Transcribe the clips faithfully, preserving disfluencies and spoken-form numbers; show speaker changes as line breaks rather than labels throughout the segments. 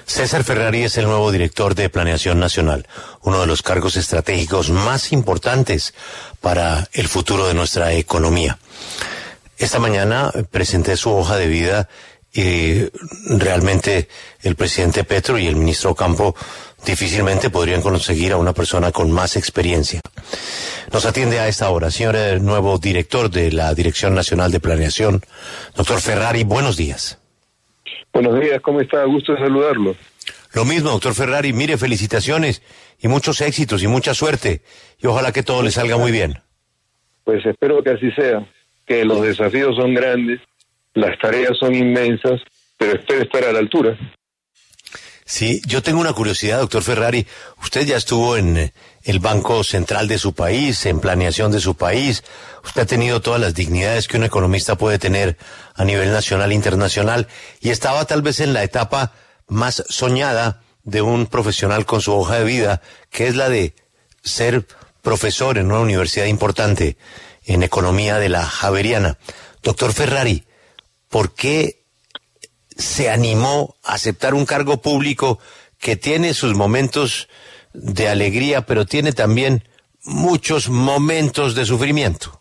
César Ferrari es el nuevo director de Planeación Nacional, uno de los cargos estratégicos más importantes para el futuro de nuestra economía. Esta mañana presenté su hoja de vida y realmente el presidente Petro y el ministro Campo difícilmente podrían conseguir a una persona con más experiencia. Nos atiende a esta hora, señor el nuevo director de la Dirección Nacional de Planeación, doctor Ferrari, buenos días.
Buenos días, ¿cómo está? Gusto de saludarlo.
Lo mismo, doctor Ferrari, mire, felicitaciones y muchos éxitos y mucha suerte, y ojalá que todo le salga muy bien.
Pues espero que así sea, que los desafíos son grandes, las tareas son inmensas, pero espero estar a la altura.
Sí, yo tengo una curiosidad, doctor Ferrari. Usted ya estuvo en el Banco Central de su país, en planeación de su país. Usted ha tenido todas las dignidades que un economista puede tener a nivel nacional e internacional y estaba tal vez en la etapa más soñada de un profesional con su hoja de vida, que es la de ser profesor en una universidad importante en economía de la Javeriana. Doctor Ferrari, ¿por qué se animó a aceptar un cargo público que tiene sus momentos de alegría, pero tiene también muchos momentos de sufrimiento?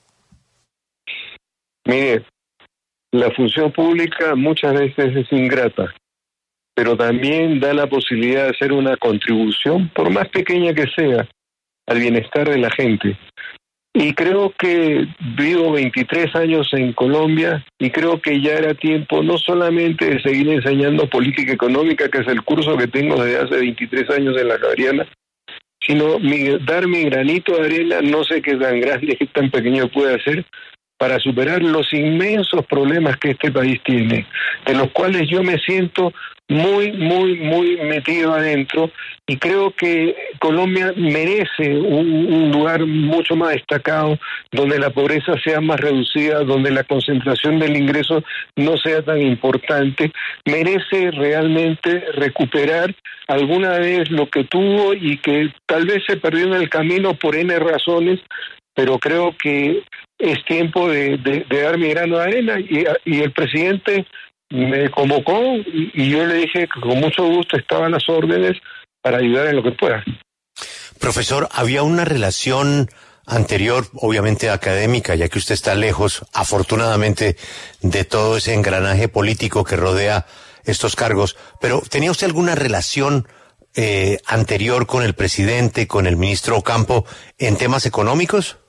Mire, la función pública muchas veces es ingrata, pero también da la posibilidad de hacer una contribución, por más pequeña que sea, al bienestar de la gente. Y creo que vivo veintitrés años en Colombia y creo que ya era tiempo no solamente de seguir enseñando política económica, que es el curso que tengo desde hace veintitrés años en la Javeriana, sino mi, dar mi granito de arena, no sé qué tan grande, qué tan pequeño puede hacer, para superar los inmensos problemas que este país tiene, de los cuales yo me siento muy, muy, muy metido adentro, y creo que Colombia merece un, un lugar mucho más destacado, donde la pobreza sea más reducida, donde la concentración del ingreso no sea tan importante. Merece realmente recuperar alguna vez lo que tuvo y que tal vez se perdió en el camino por N razones, pero creo que es tiempo de, de, de dar mi grano de arena, y, y el presidente me convocó y, y yo le dije que con mucho gusto estaba a las órdenes para ayudar en lo que pueda.
Profesor, había una relación anterior, obviamente académica, ya que usted está lejos, afortunadamente, de todo ese engranaje político que rodea estos cargos, pero ¿tenía usted alguna relación eh, anterior con el presidente, con el ministro Campo, en temas económicos?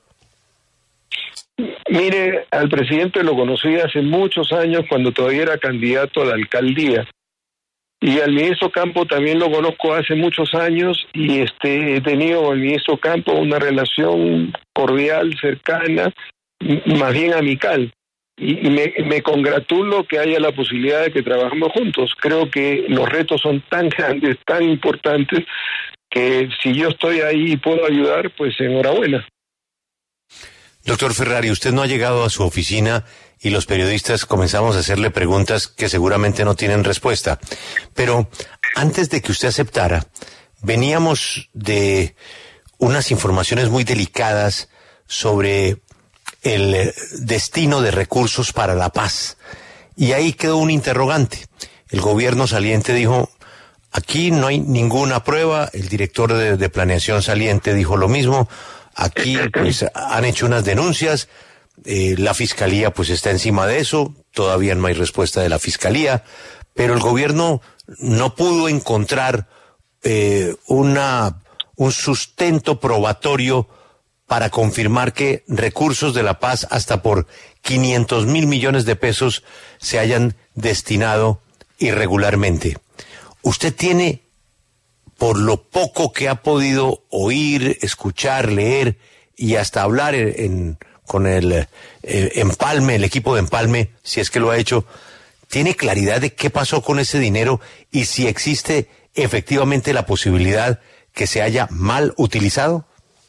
Mire, al presidente lo conocí hace muchos años cuando todavía era candidato a la alcaldía, y al ministro Campo también lo conozco hace muchos años, y este he tenido con el ministro Campo una relación cordial, cercana, más bien amical, y, y me, me congratulo que haya la posibilidad de que trabajemos juntos. Creo que los retos son tan grandes, tan importantes, que si yo estoy ahí y puedo ayudar, pues enhorabuena.
Doctor Ferrari, usted no ha llegado a su oficina y los periodistas comenzamos a hacerle preguntas que seguramente no tienen respuesta. Pero antes de que usted aceptara, veníamos de unas informaciones muy delicadas sobre el destino de recursos para la paz. Y ahí quedó un interrogante. El gobierno saliente dijo, aquí no hay ninguna prueba. El director de, de planeación saliente dijo lo mismo. Aquí pues han hecho unas denuncias, eh, la fiscalía pues está encima de eso, todavía no hay respuesta de la fiscalía, pero el gobierno no pudo encontrar eh, una un sustento probatorio para confirmar que recursos de la paz hasta por quinientos mil millones de pesos se hayan destinado irregularmente. ¿Usted tiene, por lo poco que ha podido oír, escuchar, leer y hasta hablar en, en, con el eh, Empalme, el equipo de Empalme, si es que lo ha hecho, tiene claridad de qué pasó con ese dinero y si existe efectivamente la posibilidad que se haya mal utilizado?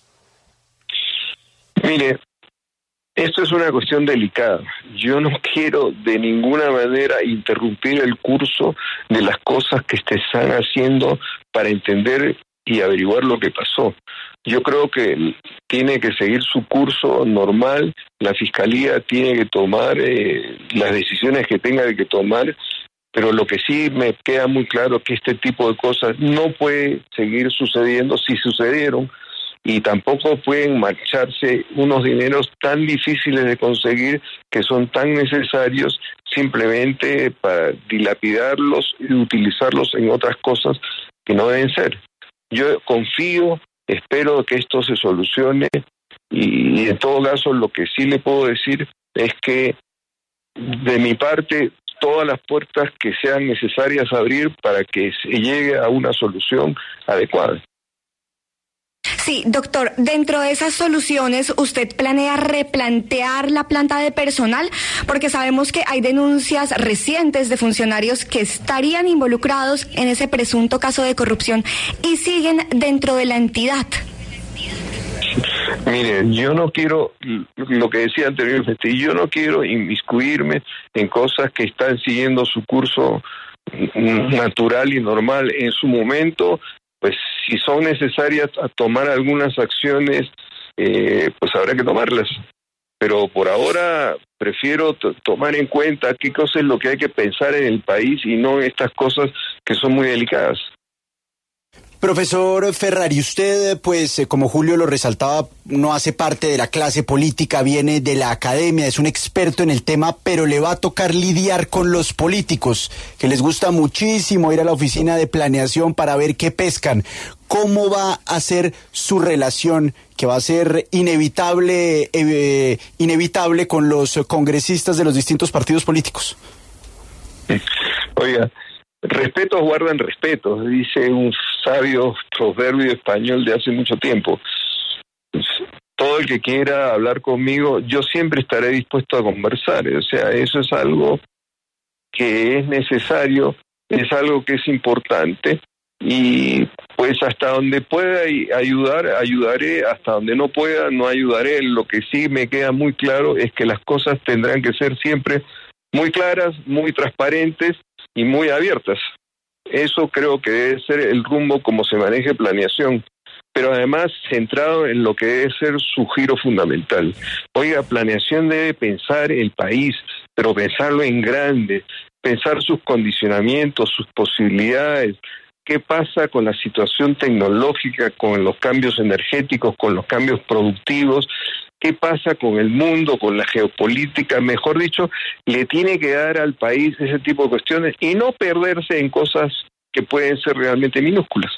Mire, esto es una cuestión delicada. Yo no quiero de ninguna manera interrumpir el curso de las cosas que se están haciendo para entender y averiguar lo que pasó. Yo creo que tiene que seguir su curso normal, la Fiscalía tiene que tomar eh, las decisiones que tenga que tomar, pero lo que sí me queda muy claro es que este tipo de cosas no puede seguir sucediendo si sucedieron, y tampoco pueden marcharse unos dineros tan difíciles de conseguir, que son tan necesarios, simplemente para dilapidarlos y utilizarlos en otras cosas que no deben ser. Yo confío, espero que esto se solucione, y, y en todo caso lo que sí le puedo decir es que de mi parte todas las puertas que sean necesarias abrir para que se llegue a una solución adecuada.
Sí, doctor, dentro de esas soluciones, ¿usted planea replantear la planta de personal? Porque sabemos que hay denuncias recientes de funcionarios que estarían involucrados en ese presunto caso de corrupción y siguen dentro de la entidad.
Mire, yo no quiero, lo que decía anteriormente, yo no quiero inmiscuirme en cosas que están siguiendo su curso natural y normal. En su momento, pues si son necesarias a tomar algunas acciones, eh, pues habrá que tomarlas. Pero por ahora prefiero t- tomar en cuenta qué cosa es lo que hay que pensar en el país y no en estas cosas que son muy delicadas.
Profesor Ferrari, usted, pues, como Julio lo resaltaba, no hace parte de la clase política, viene de la academia, es un experto en el tema, pero le va a tocar lidiar con los políticos, que les gusta muchísimo ir a la oficina de planeación para ver qué pescan. ¿Cómo va a ser su relación, que va a ser inevitable, eh, inevitable con los congresistas de los distintos partidos políticos?
Oiga, respetos guardan respetos, dice un sabio proverbio español de hace mucho tiempo. Todo el que quiera hablar conmigo, yo siempre estaré dispuesto a conversar. O sea, eso es algo que es necesario, es algo que es importante, y pues hasta donde pueda ayudar, ayudaré, hasta donde no pueda, no ayudaré. Lo que sí me queda muy claro es que las cosas tendrán que ser siempre muy claras, muy transparentes y muy abiertas. Eso creo que debe ser el rumbo como se maneje planeación, pero además centrado en lo que debe ser su giro fundamental. Oiga, planeación debe pensar el país, pero pensarlo en grande, pensar sus condicionamientos, sus posibilidades, qué pasa con la situación tecnológica, con los cambios energéticos, con los cambios productivos, qué pasa con el mundo, con la geopolítica. Mejor dicho, le tiene que dar al país ese tipo de cuestiones y no perderse en cosas que pueden ser realmente minúsculas.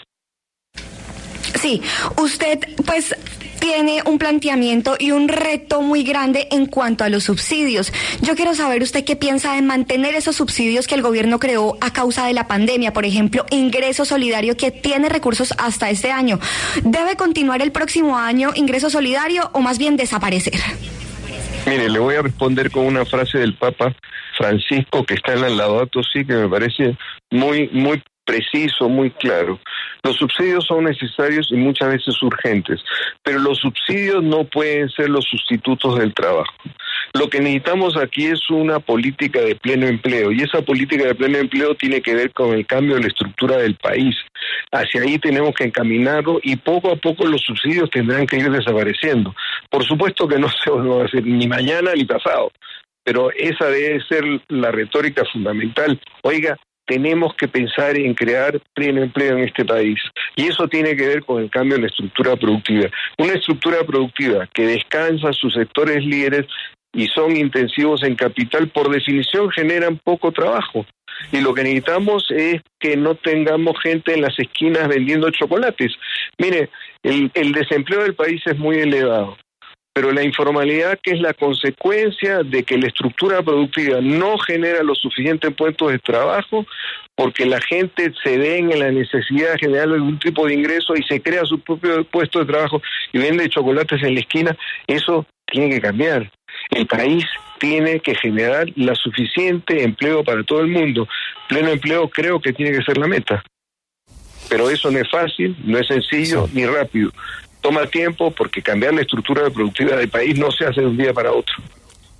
Sí, usted pues tiene un planteamiento y un reto muy grande en cuanto a los subsidios. Yo quiero saber usted qué piensa de mantener esos subsidios que el gobierno creó a causa de la pandemia, por ejemplo, Ingreso Solidario, que tiene recursos hasta este año. ¿Debe continuar el próximo año Ingreso Solidario o más bien desaparecer?
Mire, le voy a responder con una frase del Papa Francisco que está en la Laudato Si, que me parece muy, muy preciso, muy claro. Los subsidios son necesarios y muchas veces urgentes, pero los subsidios no pueden ser los sustitutos del trabajo. Lo que necesitamos aquí es una política de pleno empleo, y esa política de pleno empleo tiene que ver con el cambio de la estructura del país. Hacia ahí tenemos que encaminarlo, y poco a poco los subsidios tendrán que ir desapareciendo. Por supuesto que no se va a hacer ni mañana ni pasado, pero esa debe ser la retórica fundamental. Oiga, tenemos que pensar en crear pleno empleo en este país, y eso tiene que ver con el cambio en la estructura productiva. Una estructura productiva que descansa sus sectores líderes y son intensivos en capital, por definición generan poco trabajo. Y lo que necesitamos es que no tengamos gente en las esquinas vendiendo chocolates. Mire, el, el desempleo del país es muy elevado, pero la informalidad, que es la consecuencia de que la estructura productiva no genera los suficientes puestos de trabajo, porque la gente se ve en la necesidad de generar algún tipo de ingreso y se crea su propio puesto de trabajo y vende chocolates en la esquina, eso tiene que cambiar. El país tiene que generar la suficiente empleo para todo el mundo. Pleno empleo creo que tiene que ser la meta. Pero eso no es fácil, no es sencillo ni rápido. Toma tiempo, porque cambiar la estructura productiva del país no se hace de un día para otro.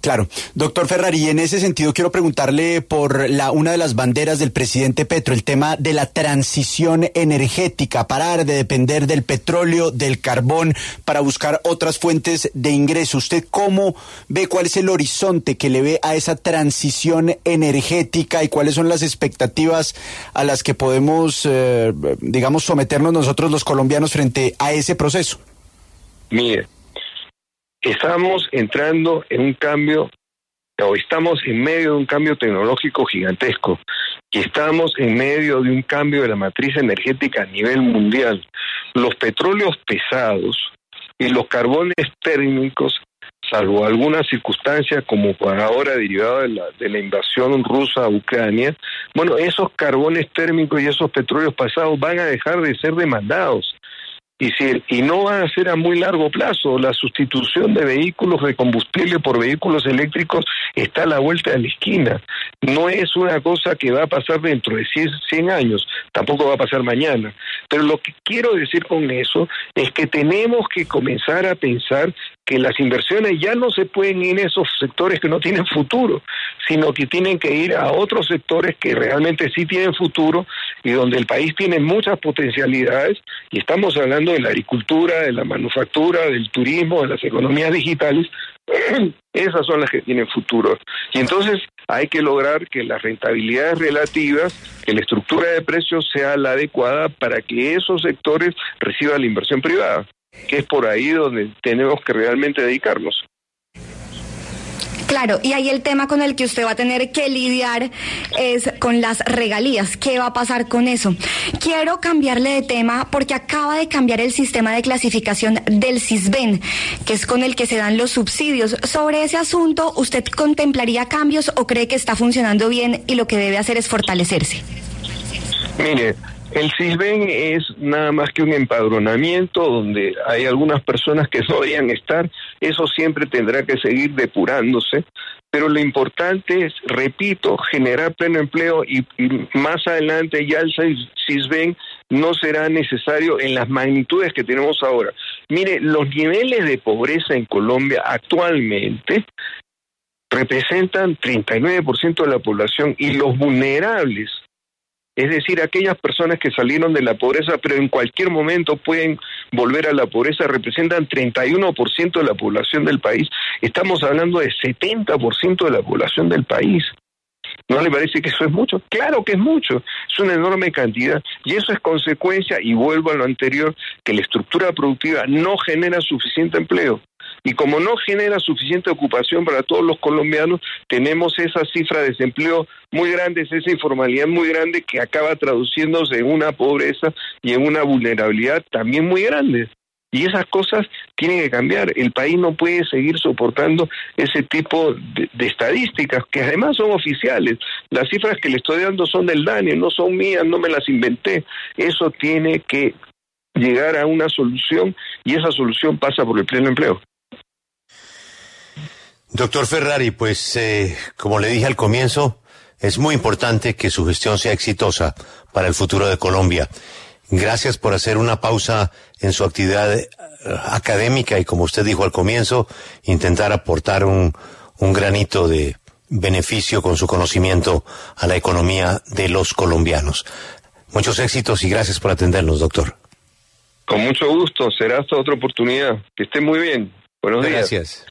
Claro. Doctor Ferrari, en ese sentido quiero preguntarle por la una de las banderas del presidente Petro, el tema de la transición energética, parar de depender del petróleo, del carbón, para buscar otras fuentes de ingreso. ¿Usted cómo ve, cuál es el horizonte que le ve a esa transición energética y cuáles son las expectativas a las que podemos, eh, digamos, someternos nosotros los colombianos frente a ese proceso?
Mire, estamos entrando en un cambio, o estamos en medio de un cambio tecnológico gigantesco, y estamos en medio de un cambio de la matriz energética a nivel mundial. Los petróleos pesados y los carbones térmicos, salvo alguna circunstancia como por ahora derivada de la, de la invasión rusa a Ucrania, bueno, esos carbones térmicos y esos petróleos pesados van a dejar de ser demandados. Y, si, y no va a ser a muy largo plazo. La sustitución de vehículos de combustible por vehículos eléctricos está a la vuelta de la esquina. No es una cosa que va a pasar dentro de cien años, tampoco va a pasar mañana. Pero lo que quiero decir con eso es que tenemos que comenzar a pensar que las inversiones ya no se pueden ir en esos sectores que no tienen futuro, sino que tienen que ir a otros sectores que realmente sí tienen futuro y donde el país tiene muchas potencialidades, y estamos hablando de la agricultura, de la manufactura, del turismo, de las economías digitales. Esas son las que tienen futuro. Y entonces hay que lograr que las rentabilidades relativas, que la estructura de precios sea la adecuada para que esos sectores reciban la inversión privada, que es por ahí donde tenemos que realmente dedicarnos.
Claro, y ahí el tema con el que usted va a tener que lidiar es con las regalías. ¿Qué va a pasar con eso? Quiero cambiarle de tema porque acaba de cambiar el sistema de clasificación del Sisbén, que es con el que se dan los subsidios. Sobre ese asunto, ¿usted contemplaría cambios o cree que está funcionando bien y lo que debe hacer es fortalecerse?
Mire, el Sisbén es nada más que un empadronamiento donde hay algunas personas que no deberían estar. Eso siempre tendrá que seguir depurándose, pero lo importante es, repito, generar pleno empleo, y, y más adelante ya el Sisbén no será necesario en las magnitudes que tenemos ahora. Mire, los niveles de pobreza en Colombia actualmente representan treinta y nueve por ciento de la población, y los vulnerables, es decir, aquellas personas que salieron de la pobreza pero en cualquier momento pueden volver a la pobreza, representan treinta y uno por ciento de la población del país. Estamos hablando de setenta por ciento de la población del país. ¿No le parece que eso es mucho? Claro que es mucho, es una enorme cantidad, y eso es consecuencia, y vuelvo a lo anterior, que la estructura productiva no genera suficiente empleo. Y como no genera suficiente ocupación para todos los colombianos, tenemos esa cifra de desempleo muy grande, esa informalidad muy grande que acaba traduciéndose en una pobreza y en una vulnerabilidad también muy grande. Y esas cosas tienen que cambiar. El país no puede seguir soportando ese tipo de, de estadísticas, que además son oficiales. Las cifras que le estoy dando son del DANE, no son mías, no me las inventé. Eso tiene que llegar a una solución, y esa solución pasa por el pleno empleo.
Doctor Ferrari, pues eh, como le dije al comienzo, es muy importante que su gestión sea exitosa para el futuro de Colombia. Gracias por hacer una pausa en su actividad académica y, como usted dijo al comienzo, intentar aportar un, un granito de beneficio con su conocimiento a la economía de los colombianos. Muchos éxitos y gracias por atendernos, doctor.
Con mucho gusto, será hasta otra oportunidad. Que esté muy bien. Buenos días.
Gracias.